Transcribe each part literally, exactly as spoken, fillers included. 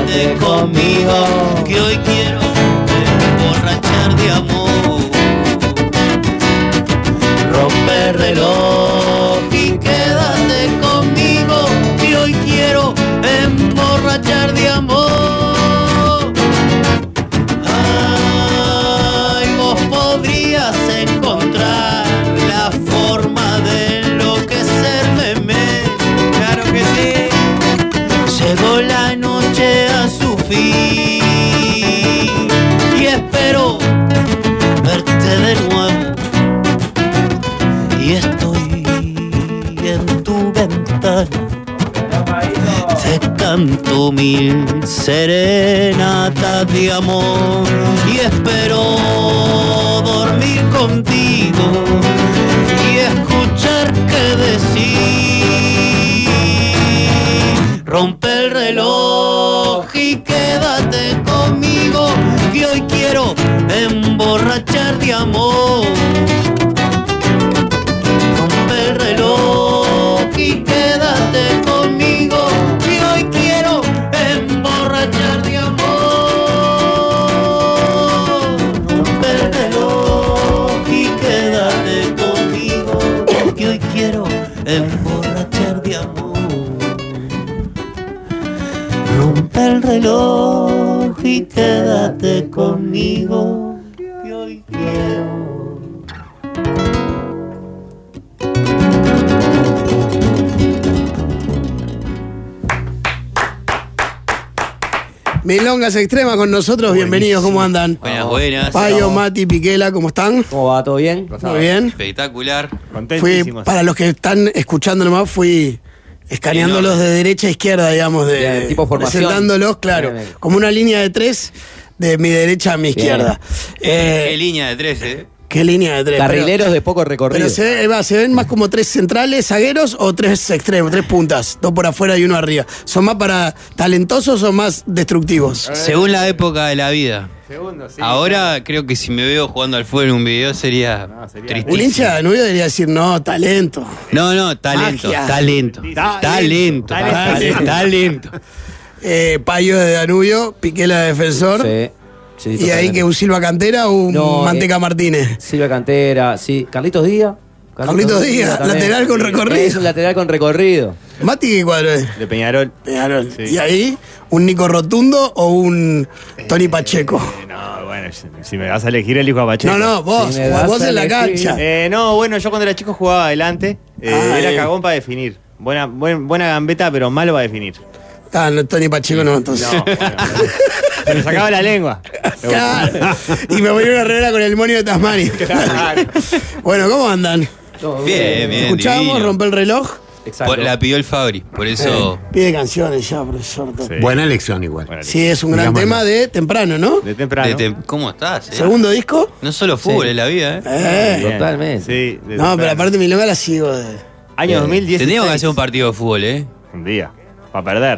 quédate conmigo, que hoy quiero emborrachar de amor. Rompe el reloj y quédate conmigo, que hoy quiero emborrachar de amor. Ay, vos podrías encontrar la forma de enloquecerme, claro que sí. Llegó la noche a su fin y espero verte de nuevo. Y estoy en tu ventana, te canto mil serenatas de amor y espero dormir contigo y escuchar qué decir. Rompe el reloj y quédate conmigo, que hoy quiero emborrachar de amor. Rompe el reloj y quédate conmigo, que hoy quiero emborrachar de amor. Rompe el reloj y quédate conmigo, que hoy quiero emborrachar de amor. Rompe el reloj y quédate conmigo, que hoy quiero. Milongas Extremas con nosotros, bienvenidos, ¿cómo andan? Buenas, buenas. Payo, Mati, Piquela, ¿cómo están? ¿Cómo va? ¿Todo bien? Muy bien. Espectacular. Fui, Contentísimos. para los que están escuchando nomás, fui escaneándolos de derecha a izquierda, digamos, de, Bien, tipo formación. presentándolos, claro, Bien, bien. como una línea de tres de mi derecha a mi izquierda. Eh, Qué línea de tres, ¿eh? ¿Qué línea de tres? Carrileros Pero- de poco recorrido. Pero se, ve- va, se ven más como tres centrales, zagueros o tres extremos, tres puntas, dos por afuera y uno arriba. ¿Son más para talentosos o más destructivos? Según la época de la vida. Segundo, sí. Ahora creo que si me veo jugando al fútbol en un video sería, No, sería- tristísimo. Un hincha de Danubio debería decir, no, talento. No, no, talento, Magia. talento, talento, talento, talento. Eh, Payo de Danubio, Piquela de Defensor. Sí. Sí, ¿Y ahí totalmente. que un Silva Cantera o un No, Manteca eh, Martínez? Silvia Cantera, sí. Carlitos Díaz. Carlitos Díaz, también. lateral con recorrido. Es un lateral con recorrido. Mati, ¿qué cuadro es? De Peñarol. Peñarol. Sí. ¿Y ahí un Nico Rotundo o un Tony Pacheco? Eh, no, bueno, si, si me vas a elegir, elijo a Pacheco. No, no, vos, Si me das vos a en la elegir. cancha. Eh, no, bueno, yo cuando era chico jugaba adelante. Eh, Ah, era bien. cagón para definir. Buena, buen- buena gambeta, pero malo para definir. Ah, no, Tony Pacheco no, entonces. No, bueno, se me sacaba la lengua. Claro. Y me voy a una regla con el monio de Tasmania. Claro. Bueno, ¿cómo andan? Todo Bien, bien. ¿Escuchamos? divino. ¿Rompe el reloj? Exacto. Por- La pidió el Fabri, por eso. Pide canciones ya, profesor. Sí. Buena elección igual. Bueno, Sí, es un gran Digamos, tema no. de temprano, ¿no? de temprano. de tem- ¿Cómo estás? eh? ¿Segundo disco? No solo fútbol, Sí. es la vida, ¿eh? Eh. Bien. Totalmente. Sí, de No, temprano. pero aparte Milonga la sigo de... Año dos mil dieciséis. Tendríamos que hacer un partido de fútbol, ¿eh? Un día. Para perder.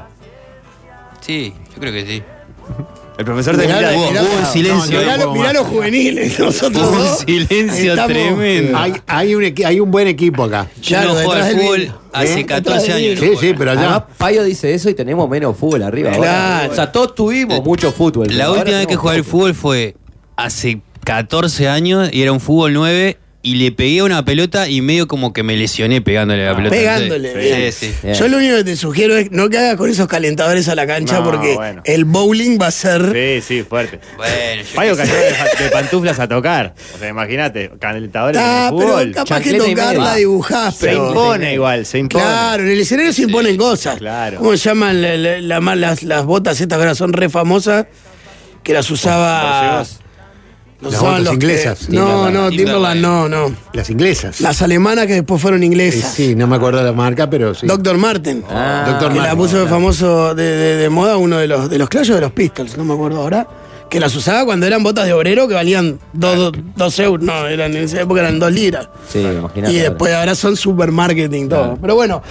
Sí, yo creo que sí. El profesor Mirá, termina de. Hubo, mirá, hubo un no, silencio. Mirá, no, lo- no, mirá más. los juveniles, nosotros Hubo un dos silencio estamos- tremendo. Hay, hay, un, equi- hay un buen equipo acá. Yo Claro, no juego detrás al del fútbol vidrio. hace ¿Eh? catorce Detrás del años. Sí, no sí, juego. pero Además, allá. Payo dice eso y tenemos menos fútbol arriba. ahora. Claro. O sea, todos tuvimos mucho fútbol. pero La ahora última vez que tenemos jugué al poco. fútbol fue hace catorce años y era un fútbol nueve y le pegué a una pelota y medio como que me lesioné pegándole a la pelota. Pegándole, bien. Sí, sí. Bien. Yo lo único que te sugiero es no que hagas con esos calentadores a la cancha No, porque bueno. el bowling va a ser... Sí, sí, fuerte. Bueno, yo Payo qué sé. cayó de, de pantuflas a tocar. O sea, imagínate, calentadores Ah, en el pero fútbol. capaz que Chancleta y tocarla media. dibujás, Se pero... impone igual, se impone. Claro, en el escenario se imponen cosas. claro. ¿Cómo se llaman la- la- la- la- las, las botas estas que ahora son re famosas? Que las usaba... Borseos. Las Las usaban botas los que- inglesas. No, no, Timberland. Timberland no, no. Las inglesas. Las alemanas que después fueron Eh, inglesas. sí, no me acuerdo de la marca, pero sí. Doctor Marten. Ah, Doctor que la Marten, puso de claro. famoso de, de- de moda uno de los de los Clash o de los Pistols, no me acuerdo ahora. Que las usaba cuando eran botas de obrero que valían dos, dos euros. No, eran, en esa época eran dos liras. Sí, imagínate. Y después ahora son supermarketing todo. Claro. Pero bueno,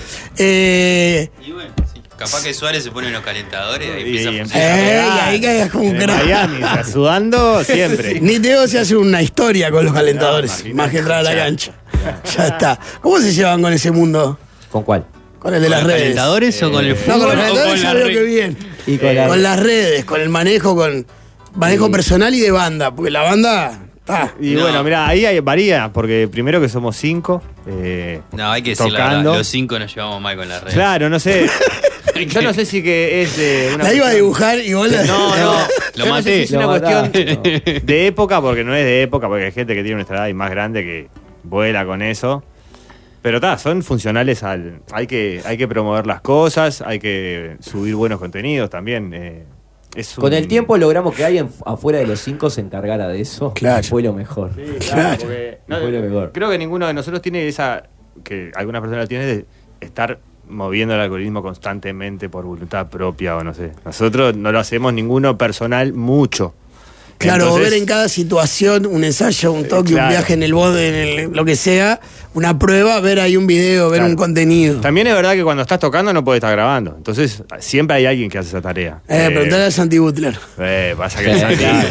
eh, Y bueno, sí. Capaz que Suárez se pone en los calentadores y Y empieza a empieza funcionar. eh, pegar. y ahí caigas como un En crack. Miami, o sea, sudando siempre. Ni Teo se hace una historia con los calentadores, No, más que entrar a la ya. cancha. Ya está. ¿Cómo se llevan con ese mundo? ¿Con cuál? Con el de ¿Con las los redes. calentadores o con el No, fútbol? con los o calentadores con ya la veo red? que bien. Y con Eh, la- con las redes, con el manejo, con manejo personal y de banda, porque la banda. Ah, Y No. bueno, mira, ahí hay, varía, porque primero que somos cinco. eh, No, hay que decir la tocando. verdad, los cinco nos llevamos mal con la red. Claro, no sé. Yo no sé si que es eh, una la iba a cuestión- dibujar y vos la. No, no. Lo Yo no sé maté. si es una Lo cuestión mataste. de época, porque no es de época, porque hay gente que tiene nuestra edad y más grande que vuela con eso. Pero está, son funcionales al. Hay que, hay que promover las cosas, hay que subir buenos contenidos también. eh, es Con un- el tiempo logramos que alguien afuera de los cinco se encargara de eso. Claro. Fue lo mejor. Sí, Claro. claro, porque no, Fue lo mejor. creo que ninguno de nosotros tiene esa. Que algunas personas tienen de estar moviendo el algoritmo constantemente por voluntad propia o no sé. Nosotros no lo hacemos ninguno personal mucho. Claro, Entonces, ver en cada situación un ensayo, un toque, claro. un viaje en el bode, en el- lo que sea, una prueba, ver ahí un video, ver Claro. un contenido. También es verdad que cuando estás tocando no puedes estar grabando. Entonces, siempre hay alguien que hace esa tarea. Eh, Eh, preguntale a Santi Butler. eh, pasa que el Sí, Santi claro.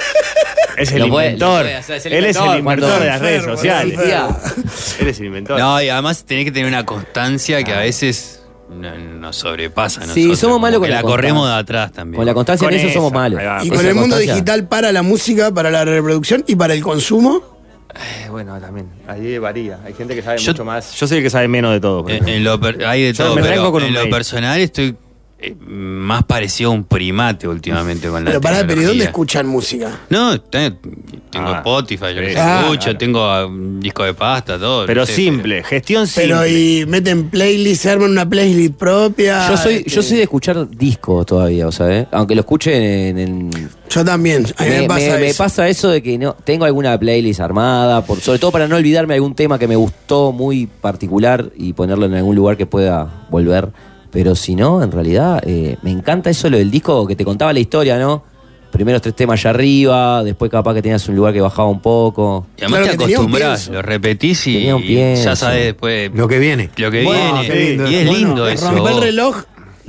es el Lo puede- inventor. lo puede hacer, es el Él es inventor. el inventor Cuando- de las redes enfermo, sociales. enfermo. Él es el inventor. No, y además tenés que tener una constancia que a veces no- nos sobrepasa. a Sí, nosotros, somos malos como con que la la corremos de constancia. atrás también. Con la constancia Con en eso esa, somos malos. ahí va. Y Esa con el mundo constancia. digital para la música, para la reproducción y para el consumo. Eh, bueno, también. Ahí varía. Hay gente que sabe Yo- mucho más. Yo soy el que sabe menos de todo. por En, ejemplo. en lo per- hay de Yo todo, me pero vengo con un en lo mail. personal estoy eh, más parecido a un primate últimamente con la Pero pará, pero ¿y dónde tecnología. escuchan música? No, te- tengo Ah, Spotify, yo los sí, escucho, claro. tengo ah, un disco de pasta, todo. Pero no sé, simple, gestión simple. Pero y meten playlist, se arman una playlist propia. Yo soy, este, yo soy de escuchar discos todavía, o sea, ¿eh? Aunque lo escuche en, en- Yo también. A mí me, me, pasa me- me eso. pasa eso de que no tengo alguna playlist armada, por, sobre todo para no olvidarme algún tema que me gustó muy particular y ponerlo en algún lugar que pueda volver. Pero si no, en realidad, eh, me encanta eso lo del disco que te contaba la historia, ¿no? Primeros tres temas allá arriba, después capaz que tenías un lugar que bajaba un poco. Y además Claro, te que tenía un acostumbras, pienso. lo repetís y, Tenía un y pienso. ya sabes después Lo que viene. lo que Bueno, viene. qué lindo. Y es Bueno, lindo eso. Romper el reloj,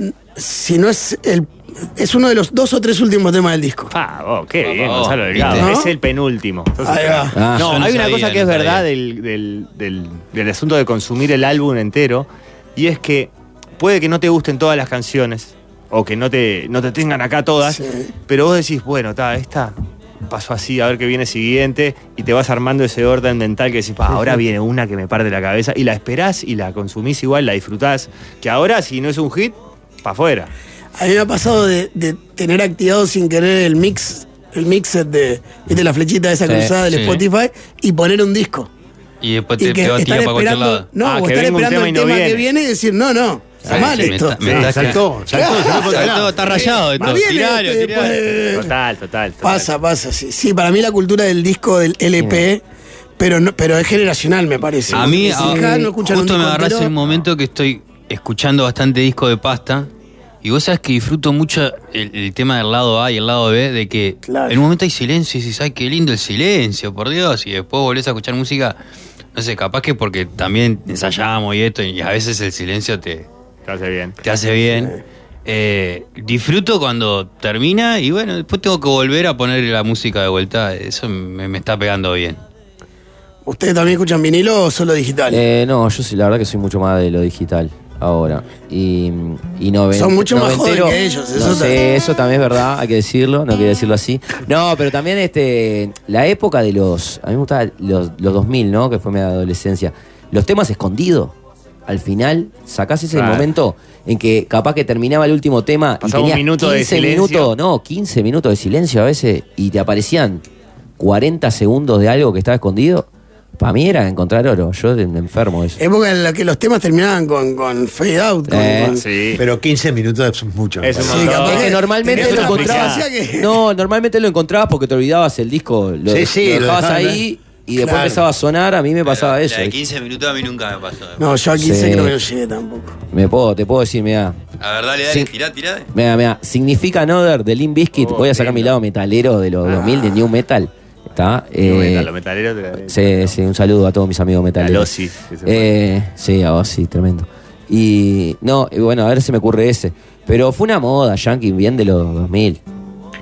si no es el. Es uno de los dos o tres últimos temas del disco. Ah, oh, qué bien, Oh, Gonzalo Delgado. ¿viste? Es el penúltimo. Entonces, Ahí va. Ah, no, yo no hay una sabía, cosa que no es sabía. verdad del, del, del, del asunto de consumir el álbum entero, y es que puede que no te gusten todas las canciones, o que no te, no te tengan acá todas, Sí. pero vos decís, bueno, ta, esta pasó así, a ver qué viene siguiente, y te vas armando ese orden mental que decís, pa, ahora viene una que me parte la cabeza, y la esperás y la consumís igual, la disfrutás, que ahora si no es un hit, pa' afuera. A mí me ha pasado de, de tener activado sin querer el mix, el mixet de, ¿viste la flechita esa Sí, cruzada del sí. Spotify y poner un disco. Y después Y te, que te vas a estar tirar para cualquier esperando, lado. no, Ah, o que estar venga un esperando tema el y no tema que viene. viene y decir, no, no, está Sí, mal sí, me esto. está- me Sí, está- saltó, saltó, se fue por otro Está, lado. todo- está rayado esto. Más bien, Tiralo, este, tiralo. después- Total, total. total. Pasa, pasa, sí. Sí, para mí la cultura del disco, del L P, pero no, pero es generacional, me parece. A mí, Mis a- hijas no escuchan un justo me disco agarrás entero. en un momento que estoy escuchando bastante disco de pasta. Y vos sabés que disfruto mucho el, el tema del lado A y el lado B, de que Claro. en un momento hay silencio y dices, ay, qué lindo el silencio, por Dios. Y después volvés a escuchar música, no sé, capaz que porque también ensayamos y esto, y a veces el silencio te, Te hace bien. te hace bien. Eh, disfruto cuando termina y bueno, después tengo que volver a poner la música de vuelta. Eso me, me está pegando bien. ¿Ustedes también escuchan vinilo o solo digital? Eh, no, yo sí, la verdad que soy mucho más de lo digital ahora. Y, y noven- Son mucho más noventero- jóvenes que ellos, eso No ta- sé, eso también es verdad, hay que decirlo, no quería decirlo así. No, pero también este la época de los. A mí me gustaban los, los dos mil, ¿no? Que fue mi adolescencia. Los temas escondidos. Al final, sacás ese Claro. momento en que capaz que terminaba el último tema Pasaba un y tenías minuto de quince silencio. minutos, no, quince minutos de silencio a veces y te aparecían cuarenta segundos de algo que estaba escondido. Para mí era encontrar oro. Yo de- me enfermo de eso. Época en la que los temas terminaban con, con fade out. Con, Eh, con- Sí. Pero quince minutos es mucho. Es un Sí, montón. capaz Es que normalmente tenés lo una encontrabas. frecuencia que- No, normalmente lo encontrabas porque te olvidabas el disco. Lo, Sí, sí, lo lo dejabas dejaban, ahí y después Claro. empezaba a sonar. A mí me pasaba Pero eso. La de quince minutos a mí nunca me pasó. No, yo a quince Sí. creo que no llegué tampoco. Me puedo, te puedo decir, mira. A ver, dale, dale, Sí. tirá, tirá. Mira, mira. Significa Another de Limp Bizkit. Oh, Voy a sacar mi lindo. lado metalero de los dos mil, de New Metal. ¿Está? New Eh, metal, los metaleros te- Sí, sí, un saludo a todos mis amigos metaleros. A Ozzy, que se fue. Eh, sí, a Ozzy, tremendo. Y no, y bueno, a ver si me ocurre ese. Pero fue una moda, Yankee, bien de los dos mil.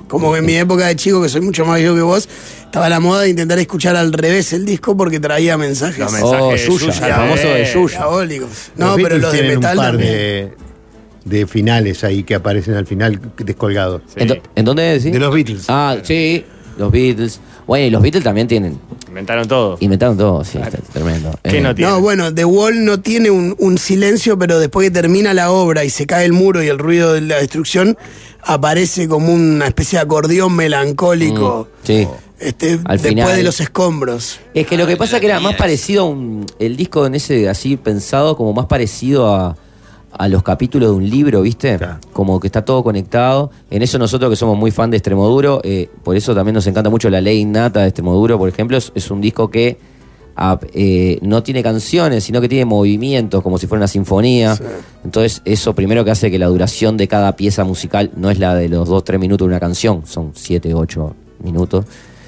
Como que en mi época de chico, que soy mucho más viejo que vos, estaba la moda de intentar escuchar al revés el disco porque traía mensajes. Los mensajes Oh, de Yuya, Yuya, el famoso de eh. Yuya. Diabólicos. No, Los pero Beatles los de tienen metal un par también. de, de finales ahí que aparecen al final descolgados. Sí. ¿En, do- ¿en dónde decís? De los Beatles. Ah, sí, los Beatles. Bueno, y los Beatles también tienen. Inventaron todo. Inventaron todo, sí, está tremendo. ¿Qué Eh, no tiene? No, bueno, The Wall no tiene un, un silencio, pero después que termina la obra y se cae el muro y el ruido de la destrucción, aparece como una especie de acordeón melancólico. Mm, sí. Este, Al después final. de los escombros. Es que lo que pasa es que era más parecido a un. El disco en ese así pensado, como más parecido a, a los capítulos de un libro, ¿viste? Claro. Como que está todo conectado. En eso nosotros que somos muy fan de Extremoduro, eh, por eso también nos encanta mucho La Ley Innata de Extremoduro, por ejemplo, es, es un disco que a- eh, no tiene canciones, sino que tiene movimientos, como si fuera una sinfonía. Sí. Entonces, eso primero que hace que la duración de cada pieza musical no es la de los dos, tres minutos de una canción, son siete, ocho minutos.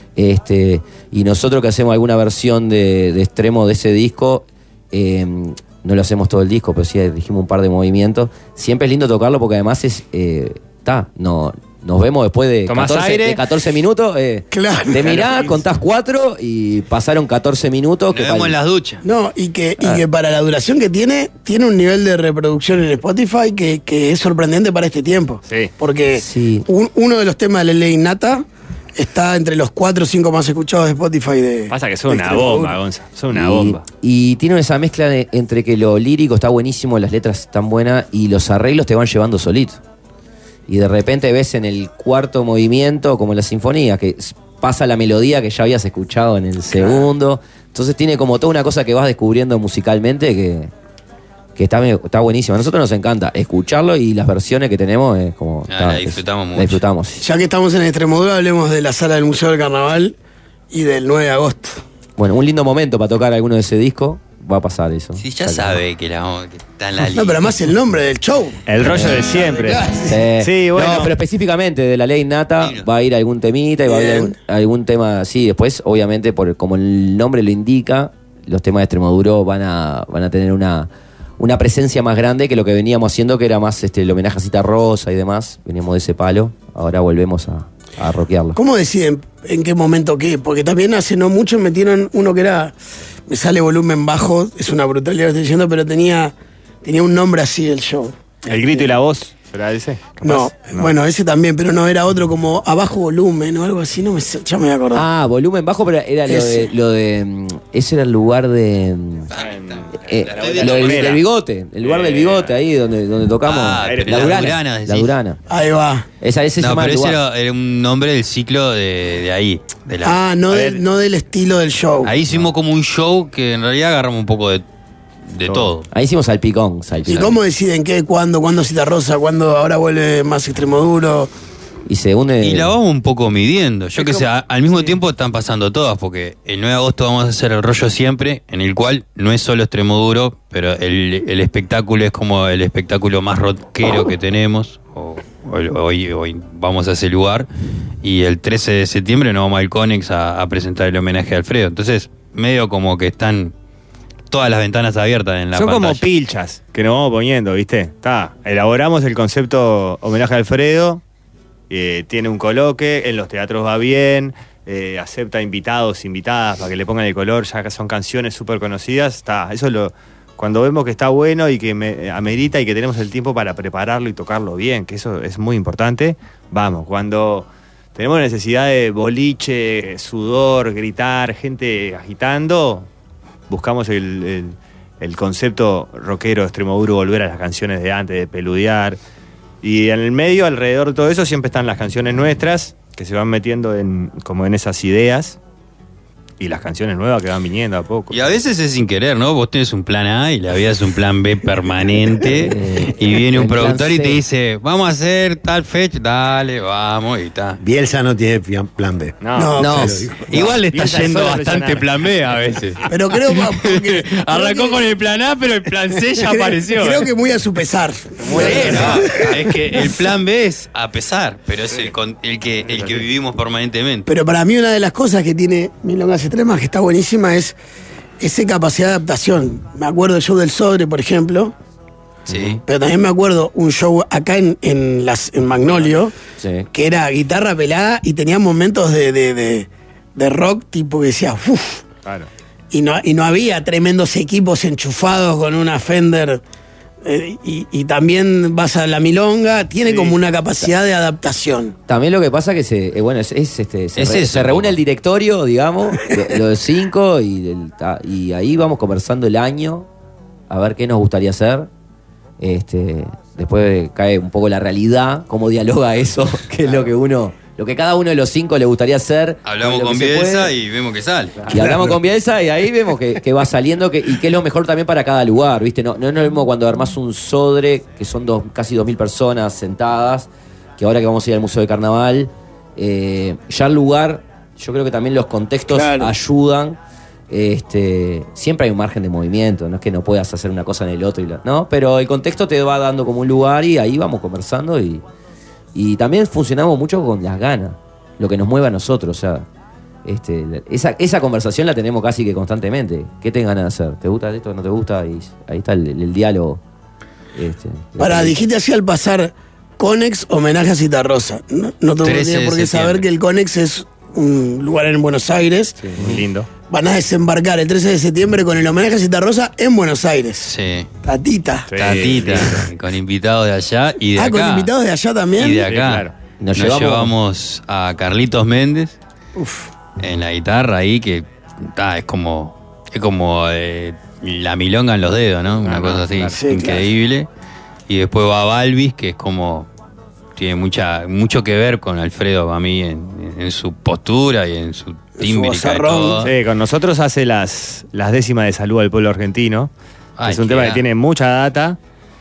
Este, y nosotros que hacemos alguna versión de, de extremo de ese disco, eh, no lo hacemos todo el disco, pero sí dijimos un par de movimientos. Siempre es lindo tocarlo porque además es. Está, no. Nos vemos después de Tomás catorce, aire. de catorce minutos. Eh, Claro. Te mirás, Claro. contás cuatro y pasaron catorce minutos. Nos que vemos pal- en las duchas. No, y que, y Ah. que para la duración que tiene, tiene un nivel de reproducción en Spotify que, que es sorprendente para este tiempo. Sí. Porque Sí. un- uno de los temas de La Ley Innata está entre los cuatro o cinco más escuchados de Spotify de. Pasa que son de una Extremoduro. bomba, Gonza. Son una y, bomba. y tiene esa mezcla de- entre que lo lírico está buenísimo, las letras están buenas y los arreglos te van llevando solito. Y de repente ves en el cuarto movimiento, como en la sinfonía, que s- pasa la melodía que ya habías escuchado en el segundo. Entonces tiene como toda una cosa que vas descubriendo musicalmente que, que está, medio- está buenísima. A nosotros nos encanta escucharlo y las versiones que tenemos es como. Ah, está- la es- disfrutamos la mucho. disfrutamos, sí. Ya que estamos en Extremoduro, hablemos de la sala del Museo del Carnaval y del nueve de agosto. Bueno, un lindo momento para tocar alguno de ese disco. Va a pasar eso. Sí, ya O sea que- sabe que, la, que está en la No, lista. pero además el nombre del show. El rollo de siempre. Sí. Sí, bueno. No, pero específicamente de La Ley Innata Mira. va a ir algún temita y va a ir Bien. algún, algún tema así. Después, obviamente, por como el nombre lo indica, los temas de Extremoduro van a, van a tener una, una presencia más grande que lo que veníamos haciendo, que era más este, el homenaje a Cita Rosa y demás. Veníamos de ese palo. Ahora volvemos a, a rockearlo. ¿Cómo deciden en qué momento qué? Porque también hace no mucho metieron uno que era. Me sale volumen bajo, es una brutalidad lo que estoy diciendo, pero tenía, tenía un nombre así el show. El grito y la voz. ¿Será ese? No, Capaz. bueno, ese también, pero no era otro como abajo volumen o algo así, no me sé, ya me voy a acordar. Ah, volumen bajo, pero era lo de, Ese. lo de. mm, Ese era el lugar de. mm, eh, La- lo la del, bombonera. del bigote, el lugar del bigote ahí donde, donde tocamos. Ah, pero la la Durana. Durana, la decís. Durana. Ahí va. Esa, ese se No, llama pero el ese lugar. era, era un nombre del ciclo de, de ahí. De la, Ah, no, A de- ver. no del estilo del show. Ahí hicimos como un show que en realidad agarramos un poco de, de Todo. todo. Ahí hicimos salpicón. ¿Y salpicón. cómo deciden qué, cuándo, cuándo Cita Rosa, cuándo ahora vuelve más Extremoduro? Y se une. Y la vamos un poco midiendo. Yo Es que sé, como- a- al mismo tiempo están pasando todas, porque el nueve de agosto vamos a hacer el rollo siempre, en el cual no es solo Extremoduro, pero el, el espectáculo es como el espectáculo más rockero que tenemos. o- o- Hoy, hoy vamos a ese lugar. Y el trece de septiembre nos vamos al Conex a, a presentar el homenaje a Alfredo. Entonces, medio como que están todas las ventanas abiertas en la Son como pantalla. pilchas que nos vamos poniendo, ¿viste? Está, elaboramos el concepto homenaje a Alfredo, eh, tiene un coloque, en los teatros va bien, eh, acepta invitados, invitadas para que le pongan el color, ya que son canciones súper conocidas, está, eso es lo, cuando vemos que está bueno y que me, amerita y que tenemos el tiempo para prepararlo y tocarlo bien, que eso es muy importante, vamos, cuando tenemos necesidad de boliche, sudor, gritar, gente agitando, buscamos el, el, el concepto rockero de Extremoduro, volver a las canciones de antes, de peludear. Y en el medio, alrededor de todo eso, siempre están las canciones nuestras, que se van metiendo en, como en esas ideas, y las canciones nuevas que van viniendo a poco. Y a veces es sin querer, ¿no? Vos tenés un plan A y la vida es un plan B permanente. Y viene un El plan productor y C. te dice, vamos a hacer tal fecha, dale, vamos y está. Bielsa no tiene pi- plan B. No, No, No. Se lo digo. Igual le está Piensa yendo solo bastante presionar. plan B a veces. Pero creo que- porque- Arrancó creo que- con el plan A, pero el plan C ya creo- apareció. Creo que muy a su pesar. Bueno, es que el plan B es a pesar, pero es el, con- el que el que vivimos permanentemente. Pero para mí una de las cosas que tiene Milongas Extremas que está buenísima es esa capacidad de adaptación. Me acuerdo del show del Sodre, por ejemplo, Sí. Pero también me acuerdo un show acá en, en, las, en Magnolio, Sí. que era guitarra pelada y tenía momentos de, de, de, de rock tipo que decía, uff. Claro. Y no, y no había tremendos equipos enchufados con una Fender. eh, y, y también vas a la milonga, tiene Sí. como una capacidad de adaptación. También lo que pasa que se, eh, bueno, es, es, este, se, Es re- eso, se reúne poco. el directorio, digamos, lo- los de cinco, y, el- ta- y ahí vamos conversando el año, a ver qué nos gustaría hacer. Este, después cae un poco la realidad, cómo dialoga eso, que es lo que uno, lo que cada uno de los cinco le gustaría hacer. Hablamos lo con que se Bielsa puede. y vemos que sale. Y hablamos con Bielsa y ahí vemos que, que va saliendo que, y que es lo mejor también para cada lugar, ¿viste? No, no es lo mismo cuando armás un Sodre, que son dos, casi dos mil personas sentadas, que ahora que vamos a ir al Museo de Carnaval. Eh, ya el lugar, yo creo que también los contextos Claro. ayudan. Este, siempre hay un margen de movimiento, no es que no puedas hacer una cosa en el otro, y la- ¿no? Pero el contexto te va dando como un lugar y ahí vamos conversando y, y también funcionamos mucho con las ganas, lo que nos mueve a nosotros, o sea, este, esa, esa conversación la tenemos casi que constantemente. ¿Qué te ganas de hacer? ¿Te gusta esto? ¿No te gusta? Y ahí está el, el diálogo. Este, Para, dijiste así al pasar Conex, homenaje a Citarrosa. No, no tengo trece tiene por de qué saber septiembre. que el Conex es un lugar en Buenos Aires. Muy lindo. Van a desembarcar el trece de septiembre con el homenaje a Citarrosa en Buenos Aires. Sí. Tatita. Sí, Tatita, sí. con invitados de allá y de Ah, acá. con invitados de allá también. Y de acá. Sí, claro. Nos, Nos llevamos- llevamos a Carlitos Méndez Uf. en la guitarra ahí, que ta, es como es como eh, la milonga en los dedos, ¿no? Una Ah, cosa no, así, claro. Sí, increíble. Y después va Balvis, que es como tiene mucha mucho que ver con Alfredo para mí en, en su postura y en su tímbrica y vozarrón. todo. Sí, con nosotros hace las, las décimas de salud al pueblo argentino. Ay, es un qué tema que gran- tiene mucha data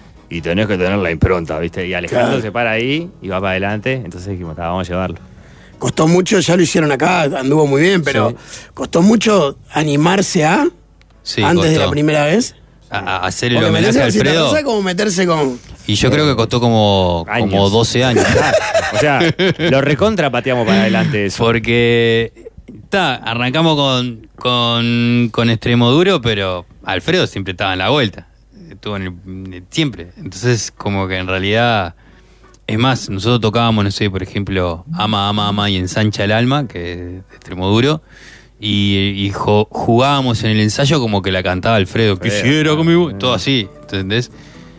y tenés que tener la impronta, ¿viste? Y Alejandro Claro. se para ahí y va para adelante. Entonces dijimos, "Ta, vamos a llevarlo". Costó mucho, ya lo hicieron acá, anduvo muy bien, pero costó mucho animarse a Sí, antes de costó. la primera vez. A, a hacer el Porque homenaje meterse a con Alfredo. Citarrosa es como meterse con. Y yo creo que costó como, Años. como doce años. O sea, lo recontra pateamos para adelante eso. Porque ta, arrancamos con, con, con extremo duro, pero Alfredo siempre estaba en la vuelta. Estuvo en el- siempre. Entonces, como que en realidad. Es más, nosotros tocábamos, no sé, por ejemplo, Ama, Ama, Ama y Ensancha el Alma, que es de extremo duro. Y, y jo- jugábamos en el ensayo como que la cantaba Alfredo. Quisiera conmigo. Todo así, ¿entendés?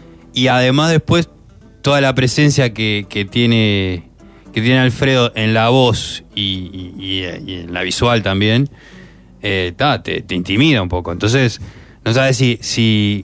Y además después toda la presencia que, que tiene que tiene Alfredo en la voz y, y- y- y en la visual también, eh, ta, te, te intimida un poco. Entonces, no sabes si, si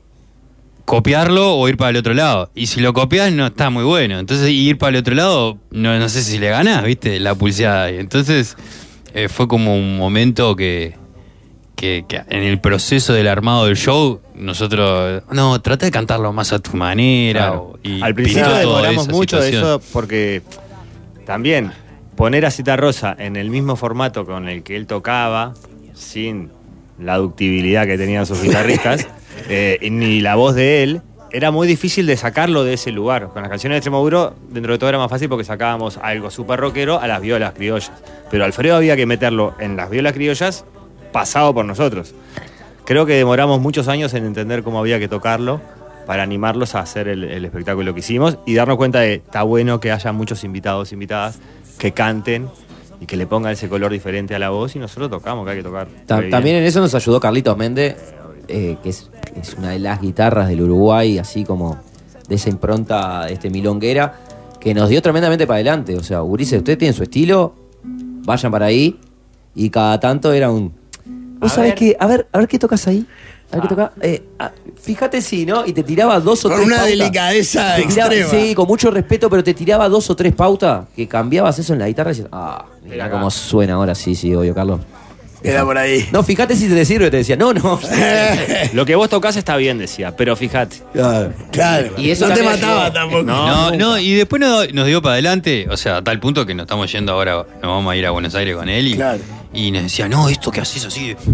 copiarlo o ir para el otro lado. Y si lo copias, no está muy bueno. Entonces, ir para el otro lado, no, no sé si le ganás, ¿viste? La pulseada. Y entonces, eh, fue como un momento que, que, que en el proceso del armado del show, nosotros, no, trata de cantarlo más a tu manera. Claro. o- y Al principio pintar toda demoramos esa mucho de situación. eso porque también poner a Citarrosa en el mismo formato con el que él tocaba, sin la ductibilidad que tenían sus guitarristas, eh, y ni la voz de él, era muy difícil de sacarlo de ese lugar. Con las canciones de Extremo Duro, dentro de todo era más fácil porque sacábamos algo súper rockero a las violas criollas. Pero Alfredo había que meterlo en las violas criollas pasado por nosotros. Creo que demoramos muchos años en entender cómo había que tocarlo para animarlos a hacer el, el espectáculo que hicimos y darnos cuenta de está bueno que haya muchos invitados, invitadas que canten y que le pongan ese color diferente a la voz y nosotros tocamos, que hay que tocar. Ta- Re bien. también en eso nos ayudó Carlitos Méndez, eh, que es, es una de las guitarras del Uruguay, así como de esa impronta este, milonguera, que nos dio tremendamente para adelante. O sea, Ulises, usted tiene su estilo, vayan para ahí, y cada tanto era un... ¿Vos A sabés ver. qué? A ver, a ver qué tocas ahí. A ver qué Ah. toca. Eh, ah, fíjate si, ¿no? Y te tiraba dos o Con tres una pautas. delicadeza Te tiraba- extrema. Sí, con mucho respeto, pero te tiraba dos o tres pautas que cambiabas eso en la guitarra y decías, ah, mira cómo suena ahora, sí, sí, obvio, Carlos. Queda por ahí. No, fíjate si te sirve, te decía, no, no. Lo que vos tocás está bien, decía, pero fíjate. Claro. Y eso no te también mataba ayudó. tampoco. No. No, nunca. no, y después nos, nos dio para adelante, o sea, a tal punto que nos estamos yendo ahora, nos vamos a ir a Buenos Aires con él y, Claro. y nos decía, no, esto que haces así, de-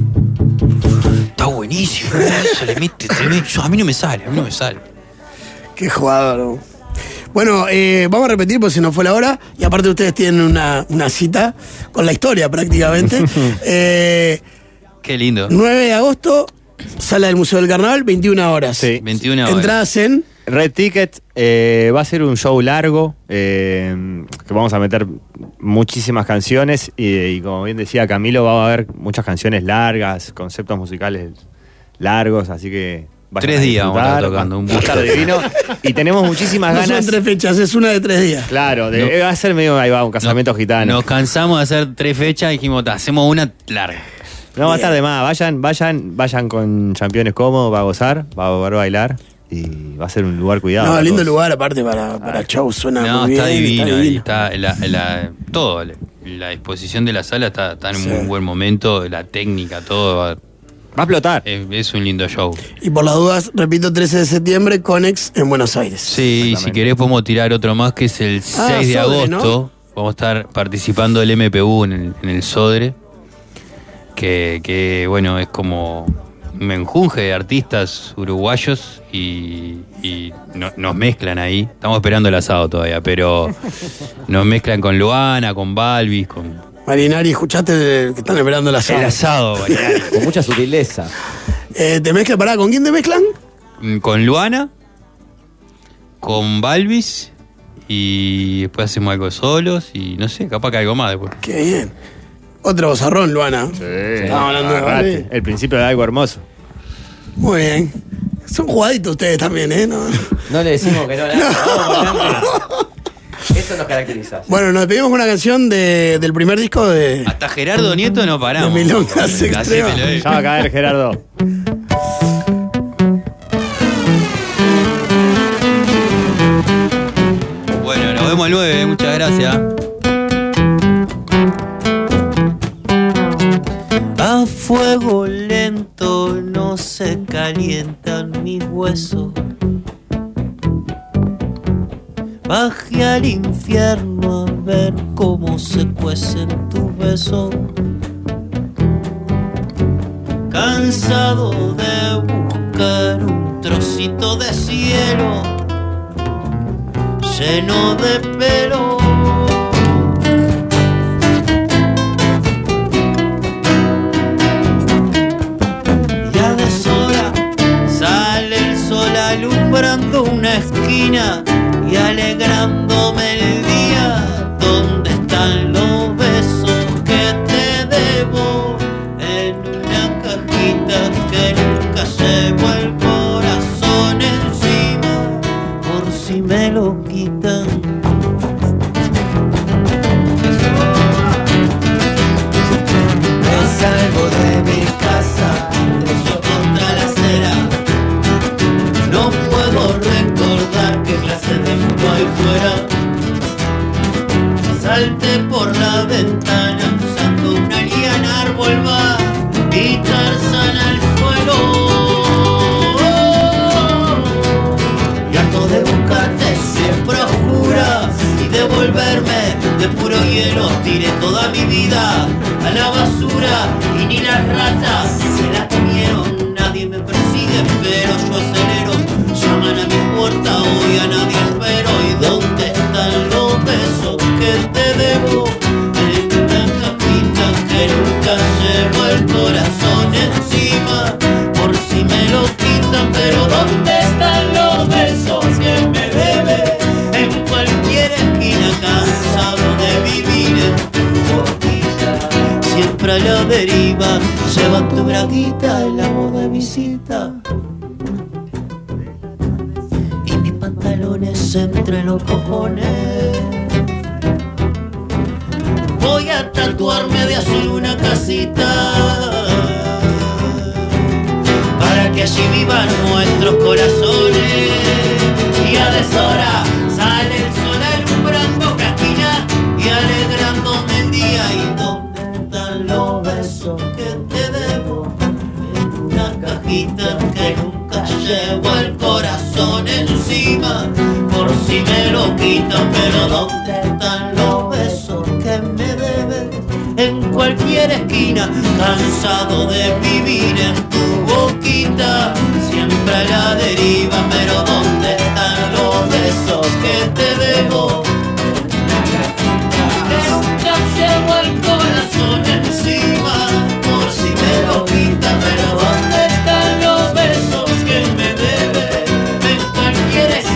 está buenísimo, eso le mete, te mete- yo- a mí no me sale, a mí no me sale. Qué jugador. ¿no? Bueno, eh, vamos a repetir porque si no fue la hora. Y aparte ustedes tienen una, una cita con la historia prácticamente. eh, Qué lindo. nueve de agosto, sala del Museo del Carnaval, veintiuna horas. Sí. veintiuna horas. Entradas en... Red Ticket eh, va a ser un show largo, eh, que vamos a meter muchísimas canciones y, y como bien decía Camilo, va a haber muchas canciones largas, conceptos musicales largos, así que... Tres días vamos a estar tocando, un va a estar divino. Y tenemos muchísimas No ganas. son tres fechas, es una de tres días. Claro, de, No. va a ser medio, ahí va, un casamiento Nos- gitano. Nos cansamos de hacer tres fechas y dijimos, "Ta, hacemos una larga". No va a estar de más, vayan, vayan, vayan con Championes cómodos, va a gozar, va a poder bailar y va a ser un lugar cuidado. No, para lindo todos. lugar aparte para, para show, suena No, muy está bien. divino, está ahí divino. está la, la- todo, la, la disposición de la sala está, está en Sí. un buen momento, la técnica, todo, va- Va a explotar. es, es un lindo show. Y por las dudas, repito, trece de septiembre, Conex en Buenos Aires. Sí, y si Exactamente. querés podemos tirar otro más que es el Ah, seis de Sodre, agosto. Vamos a estar participando del M P U en el, en el Sodre, que, que bueno, es como un menjunje de artistas uruguayos y, y no- nos mezclan ahí. Estamos esperando el asado todavía, pero nos mezclan con Luana, con Balvis, con Marinari, escuchaste el- que están esperando la el sala. asado, Mariani. Con mucha sutileza. Eh, ¿Te mezclan? Pará, ¿con quién te mezclan? Mm, con Luana, con Balvis y después hacemos algo solos y no sé, capaz que algo más después. Qué bien. Otro bozarrón, Luana. Sí, Estamos hablando de agarrate. Balbi. El principio de algo hermoso. Muy bien. Son jugaditos ustedes también, ¿eh? No. No le decimos que no. la- Vamos, Blanca. Eso nos caracteriza. Bueno, nos despedimos con una canción de, del primer disco de... Hasta Gerardo Nieto no paramos. De milongas Así te extremas. lo digo. Ya va a caer Gerardo. Bueno, nos vemos el nueve, muchas gracias. A fuego lento no se calientan mis huesos. Bajé al infierno a ver cómo se cuecen tus besos. Cansado de buscar un trocito de cielo lleno de pelo. Y a deshora sale el sol alumbrando una esquina y alegrándome el día. ¿Dónde están los besos que te debo? En una cajita que nunca llevo el corazón encima, por si me lo quitan. Me salgo de mi casa, yo contra la acera. No puedo recordar qué clase de mundo hay fuera. Salté por la ventana usando una liana árbol va y Tarzán al suelo. Y harto de buscarte siempre a oscuras y de volverme de puro hielo, tiré toda mi vida a la basura y ni las ratas se la comieron. Nadie me persigue pero yo acelero. Llaman a mi puerta, hoy a nadie espero. ¿Y dónde están los besos que te debo? En una cajita que nunca llevo el corazón encima, por si me lo quitan. Pero ¿dónde están los besos que me debe? En cualquier esquina, cansado de vivir en tu boquita, siempre a la deriva. Lleva tu braguita en la voz de visita y mis pantalones entre los cojones. Voy a tatuarme de azul una casita para que allí vivan nuestros corazones. Y a deshora sale el sol alumbrando casquina y alegrándome el día. ¿Y dónde están los besos que te debo? En una cajita que nunca llevo el corazón encima, por si me lo quitan. Pero ¿dónde están los besos que me debes? En cualquier esquina, cansado de vivir en tu boquita, siempre a la deriva. Pero ¿dónde están los besos que te debo? Que nunca llevo el corazón encima, por si me lo quitan. Pero ¿dónde están los besos que me deben? En cualquier esquina,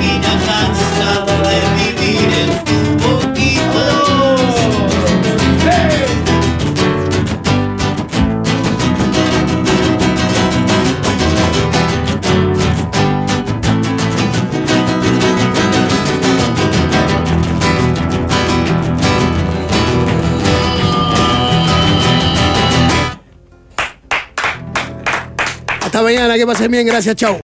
semana, que pasen bien, gracias, chau.